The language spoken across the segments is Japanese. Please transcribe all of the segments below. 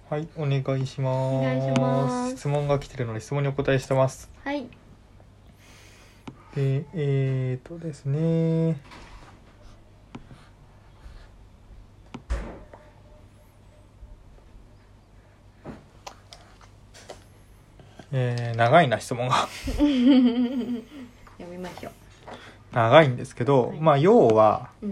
はい、お願いします。 お願いします。 質問が来てるので質問にお答えしてます。 はい。 で、ですね。長いな質問が読みましょう。 長いんですけど、 はい、 要はうん、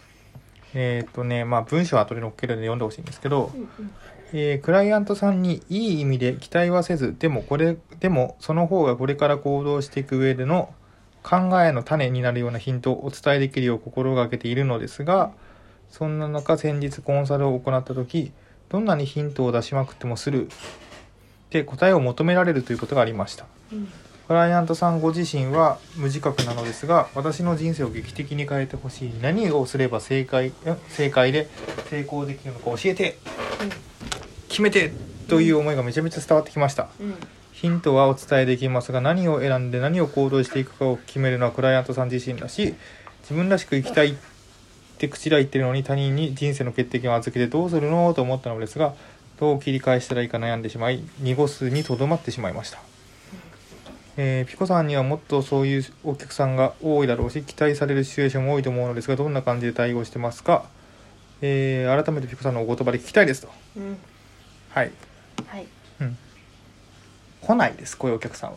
文章は後で載っけるので読んでほしいんですけど、 うんクライアントさんにいい意味で期待はせず、でもその方がこれから行動していく上での考えの種になるようなヒントをお伝えできるよう心がけているのですが、そんな中先日コンサルを行った時、どんなにヒントを出しまくってもスルーで答えを求められるということがありました。 うんクライアントさんご自身は無自覚なのですが、私の人生を劇的に変えてほしい、何をすれば正解で成功できるのか教えて、決めてという思いがめちゃめちゃ伝わってきました。 うんヒントはお伝えできますが、何を選んで何を行動していくかを決めるのはクライアントさん自身だし、自分らしく生きたいって口で言ってるのに他人に人生の決定権を預けてどうするのと思ったのですが、どう切り返したらいいか悩んでしまい、濁すにとどまってしまいました。ピコさんにはもっとそういうお客さんが多いだろうし、期待されるシチュエーションも多いと思うのですが、どんな感じで対応してますか？改めてピコさんのお言葉で聞きたいですと。 うんはい、 はい。 来ないです、こういうお客さんは。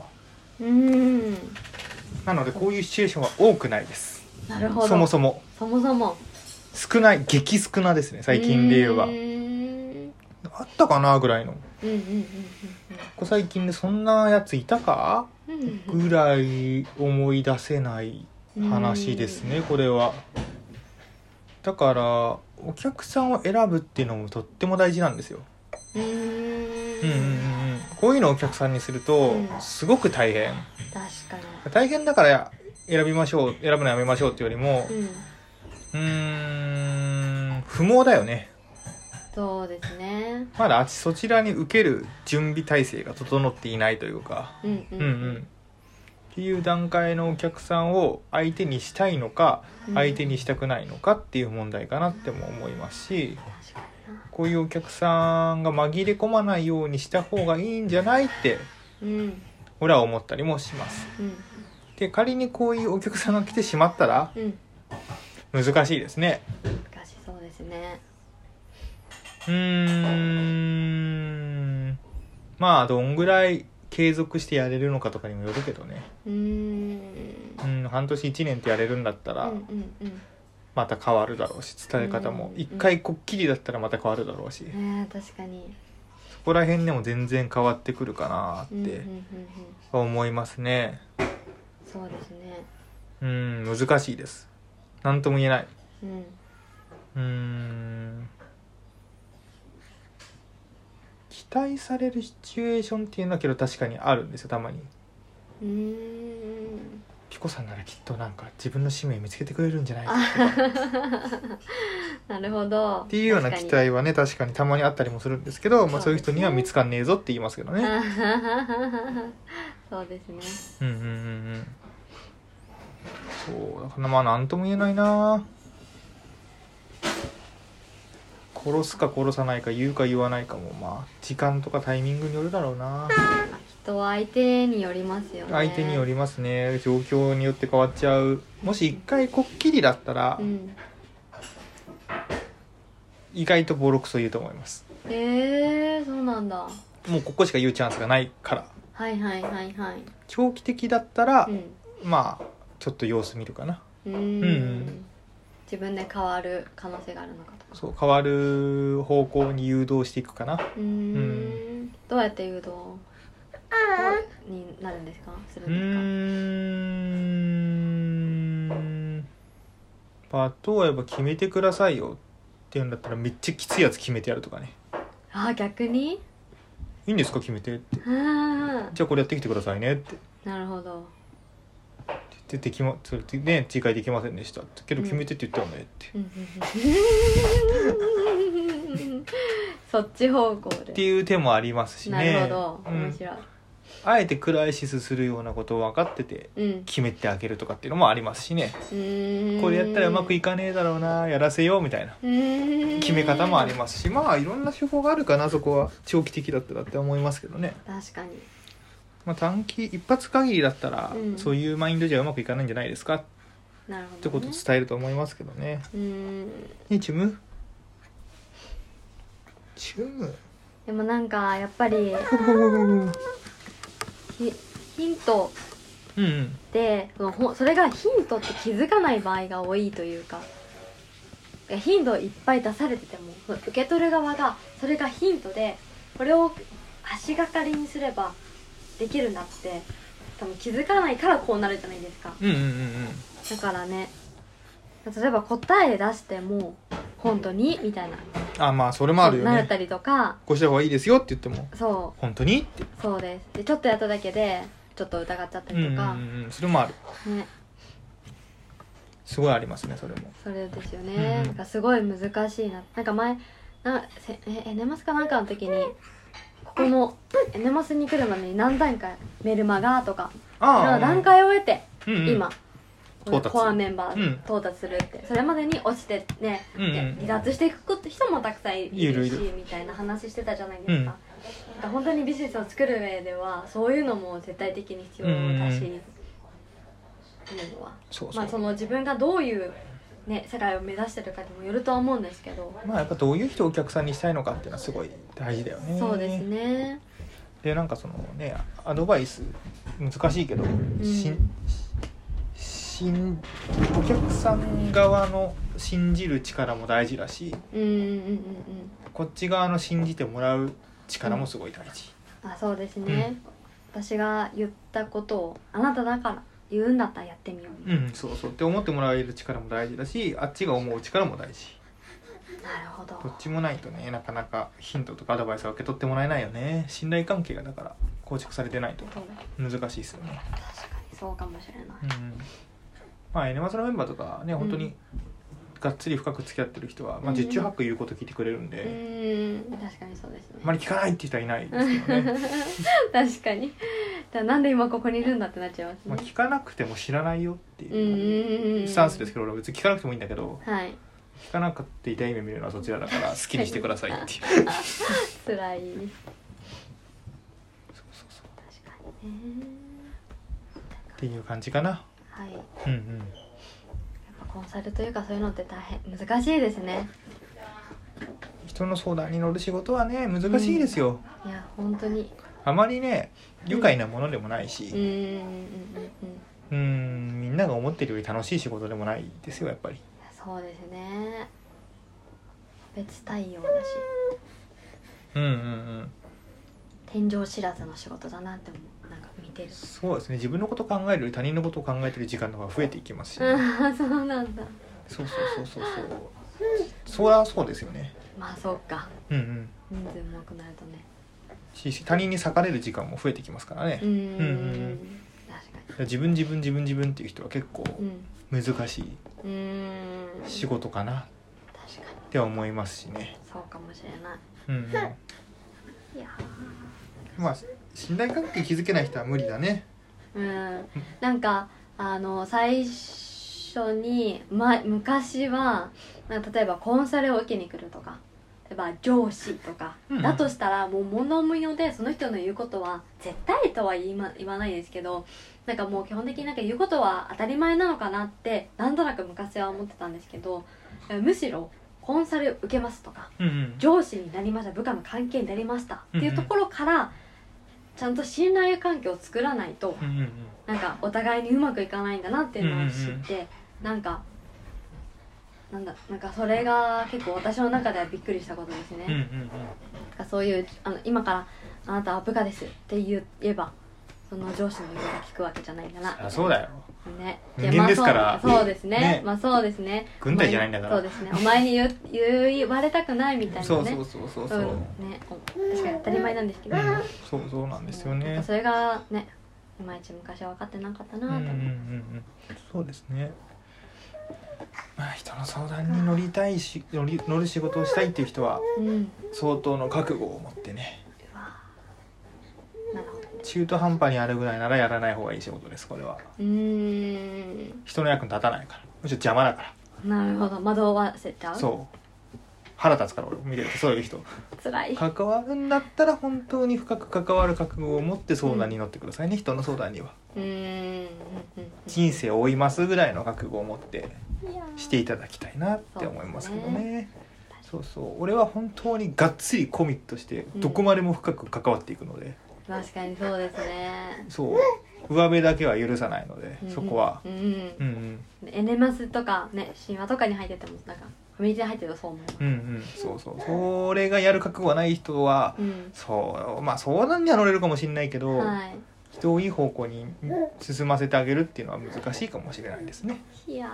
なのでこういうシチュエーションは多くないです。 なるほど。 そもそも少ない、激少なですね、最近で言えば。あったかなぐらいの。ここ最近でそんなやついたかぐらい思い出せない話ですね、これは。だからお客さんを選ぶっていうのもとっても大事なんですよ。こういうのをお客さんにするとすごく大変。 確かに大変だから選ぶのやめましょうっていうよりも、不毛だよね。 そうですね。 まだそちらに受ける準備体制が整っていないというか、っていう段階のお客さんを相手にしたいのか、相手にしたくないのかっていう問題かなっても思いますし、こういうお客さんが紛れ込まないようにした方がいいんじゃないって、俺は思ったりもします。で、仮にこういうお客さんが来てしまったら、難しいですね。 難しそうですね。 どんぐらい継続してやれるのかとかにもよるけどね。半年1年ってやれるんだったらまた変わるだろうし、伝え方も一回こっきりだったらまた変わるだろうし、 確かにそこら辺でも全然変わってくるかなって思いますね。 そうですね。 難しいです。何とも言えない。期待されるシチュエーションっていうのはけど確かにあるんですよ、たまに。ピコさんならきっとなんか自分の使命見つけてくれるんじゃないかとかなるほどっていうような期待はね、確かにたまにあったりもするんですけど、そういう人には見つかんねえぞって言いますけどね。 そうですね。 そうだから何とも言えないな。殺すか殺さないか、言うか言わないかも時間とかタイミングによるだろうな。 人は相手によりますよね。 相手によりますね。状況によって変わっちゃう。もし一回こっきりだったら、意外とボロクソ言うと思います。 そうなんだ。 もうここしか言うチャンスがないから。長期的だったら、ちょっと様子見るかな。 自分で変わる可能性があるのかとか。 そう、変わる方向に誘導していくかな。 どうやって誘導になるんですか？するんですか？ 例えば決めてくださいよっていうんだったらめっちゃきついやつ決めてやるとかね。 逆にいいんですか決めてって。じゃあこれやってきてくださいねって。 なるほど。 それね、次回できませんでしたけど決めてって言ったよねって、 そっち方向でっていう手もありますしね。 なるほど、面白い。 あえてクライシスするようなことを分かっててうん決めてあげるとかっていうのもありますしね、 うーんこれやったらうまくいかねえだろうな、やらせようみたいな決め方もありますし、まあいろんな手法があるかな、そこは長期的だったらって思いますけどね。 確かに。 まあ、短期一発限りだったら、 うんそういうマインドじゃうまくいかないんじゃないですかなるほど、ね、 ってことを伝えると思いますけどね。 ねチムでもなんかやっぱりヒントうんうんでそれがヒントって気づかない場合が多いというか、ヒントをいっぱい出されてても受け取る側がそれがヒントでこれを足がかりにすればできるんだって多分気づかないからこうなるじゃないですか。 うんうんうんうんだからね、例えば答え出しても本当にみたいなあ、まあそれもあるよね。 なったりとか、 こうした方がいいですよって言ってもそ本当にってうそうです。でちょっとやっただけでちょっと疑っちゃったりとか、 それもある。 ね、 すごいありますね、それも。 それですよね、 うんなんかすごい難しいな。なんか前エネマスかなんかの時にここのエネマスに来るまでに何段階メルマガとか段階を得て、今到達コアメンバー到達するって、それまでに落ちてね、離脱していくって人もたくさんいるしみたいな話してたじゃないですか。なんか本当にビジネスを作る上ではそういうのも絶対的に必要だし、っていうのはまあその自分がどういうね世界を目指してるかにもよるとは思うんですけど、 まあやっぱどういう人をお客さんにしたいのかっていうのはすごい大事だよね。 そうですね。 でなんかそのねアドバイス難しいけど、お客さん側の信じる力も大事だし、こっち側の信じてもらう力もすごい大事。 あ、そうですね、私が言ったことをあなただから言うんだったらやってみよう、 そうそうって思ってもらえる力も大事だし、あっちが思う力も大事。 なるほど。 どっちもないとね、なかなかヒントとかアドバイスは受け取ってもらえないよね。信頼関係がだから構築されてないと難しいですよね。 確かにそうかもしれない、 まあエネマスのメンバーとかね、本当にがっつり深く付き合ってる人は、まあ十中八九言うこと聞いてくれるんで、 確かにそうですね。 あまり聞かないって人はいないですけどね。 確かに。だなんで今ここにいるんだってなっちゃいますね。 まあ聞かなくても知らないよっていうスタンスですけど、俺は別に聞かなくてもいいんだけど、 はい、 聞かなくて痛い目見るのはそちらだから好きにしてくださいっていう辛い。 そう確かにね。 っていう感じかな。 はい。 やっぱコンサルというかそういうのって大変難しいですね。 人の相談に乗る仕事はね難しいですよ、 いや本当にあまりね愉快なものでもないし、みんなが思ってるより楽しい仕事でもないですよやっぱり。 そうですね。別対応だし、天井知らずの仕事だなって思う。なんか見てる。 そうですね、自分のこと考えるより他人のことを考えてる時間の方が増えていきますし、 そうなんだ。 そうそりゃそうですよね。 まあそうか、人数も多くなるとね、 他人に裂かれる時間も増えてきますからね。 確かに自分っていう人は結構難しい仕事かなって思いますしね。 そうかもしれない。いやまあ信頼関係築けない人は無理だね。 なんか最初に、昔はなんか例えばコンサルを受けに来るとか、例えば上司とか、だとしたらもう物無用でその人の言うことは絶対とは言わないですけど、なんかもう基本的になんか言うことは当たり前なのかなってなんとなく昔は思ってたんですけど、むしろコンサル受けますとか、上司になりました、部下の関係になりましたっていうところからちゃんと信頼関係を作らないと、なんかお互いにうまくいかないんだなっていうのを知って、なんかそれが結構私の中ではびっくりしたことですね。そういう今からあなたは部下ですって言えばその上司の言うことを聞くわけじゃないんだな。 そうだよね、 人間ですから。 そうですね。まあそうですね。 軍隊じゃないんだから。 そうですね。お前に言われたくないみたいなね。 そうね、確かに当たり前なんですけど。 そうなんですよね。 それがね、いまいち昔は分かってなかったなと思う。 そうですね。まあ人の相談に乗る仕事をしたいっていう人は相当の覚悟を持ってね。 なるほどね。 中途半端にあるぐらいならやらない方がいい仕事です。これは人の役に立たないから、むしろ邪魔だから。 なるほど、惑わせちゃう。 そう腹立つから俺見てると、そういう人辛い。 関わるんだったら本当に深く関わる覚悟を持って相談に乗ってくださいね、人の相談には。人生を追いますぐらいの覚悟を持ってしていただきたいなって思いますけどね。そうそう、俺は本当にがっつりコミットしてどこまでも深く関わっていくので、 確かにそうですね。 そう上辺だけは許さないので、そこはエネマスとかね、神話とかに入っててもなんかコミュニティに入ってるとそう思う。 そうそう、それがやる覚悟がない人は、そうまあ相談には乗れるかもしれないけど、人をいい方向に進ませてあげるっていうのは難しいかもしれないですね。 いや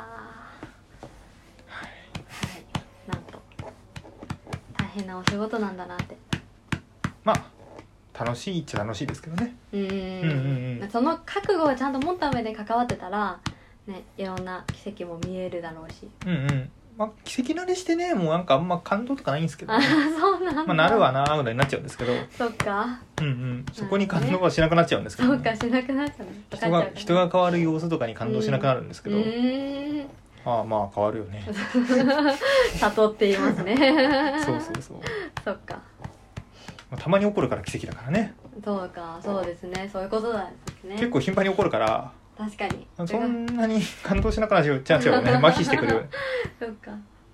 なんと大変なお仕事なんだなって。 まあ楽しいっちゃ楽しいですけどね。 その覚悟をちゃんと持った上で関わってたらね、いろんな奇跡も見えるだろうし。 まあ奇跡慣れしてね、もうなんかあんま感動とかないんですけど、ね、 そうなんだ。 まあなるわなーぐらいになっちゃうんですけど。 そっか。 そこに感動はしなくなっちゃうんですけど、ね、 そうか、しなくなっちゃう。 人が変わる様子とかに感動しなくなるんですけど、まあ変わるよね。 悟っていますね。 そうそっか。 たまに起こるから奇跡だからね。 そうか、そうですね、そういうことなんですね。 結構頻繁に起こるから、 確かにそんなに感動しなくなっちゃうよね。麻痺してくる。 そっか。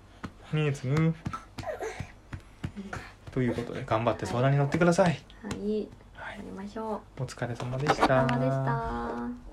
ということで頑張って相談に乗ってください。 はい、やりましょう。 お疲れ様でした。 お疲れ様でした。